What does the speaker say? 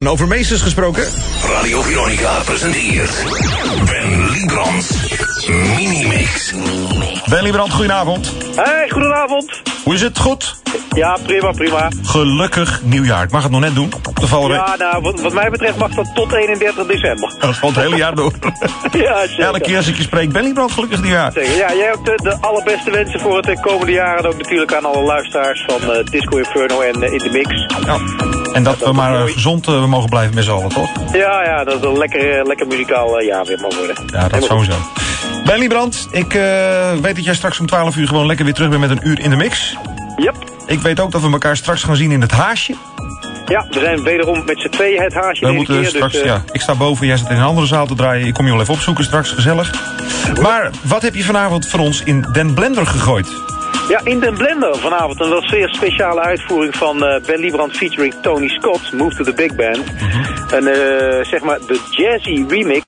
Over meesters gesproken. Radio Veronica presenteert Ben Liebrand's Minimix. Ben Liebrand, goedenavond. Hey, goedenavond. Hoe is het? Goed? Ja, prima. Gelukkig nieuwjaar. Ik mag het nog net doen. Ja, nou, wat mij betreft mag dat tot 31 december. Dat valt het hele jaar door. Ja, zeker. Elke keer als ik je spreek, Ben Liebrand, gelukkig nieuwjaar. Zeker. Ja, jij ook de allerbeste wensen voor het komende jaar. En ook natuurlijk aan alle luisteraars van Disco Inferno en In The Mix. Ja. En dat we maar gezond mogen blijven met z'n allen, toch? Ja, dat het een lekker muzikaal jaar weer mag worden. Ja, dat sowieso. Ben Liebrand, ik weet dat jij straks om 12 uur gewoon lekker weer terug bent met een uur in de mix. Yep. Ik weet ook dat we elkaar straks gaan zien in het Haasje. Ja, we zijn wederom met z'n tweeën het Haasje. We moeten straks, dus, ja, ik sta boven, jij zit in een andere zaal te draaien. Ik kom je wel even opzoeken straks, gezellig. Maar wat heb je vanavond voor ons in Den Blender gegooid? Ja, in Den Blender vanavond een wel zeer speciale uitvoering van Ben Liebrand featuring Tony Scott, Move to the Big Band. En zeg maar de jazzy remix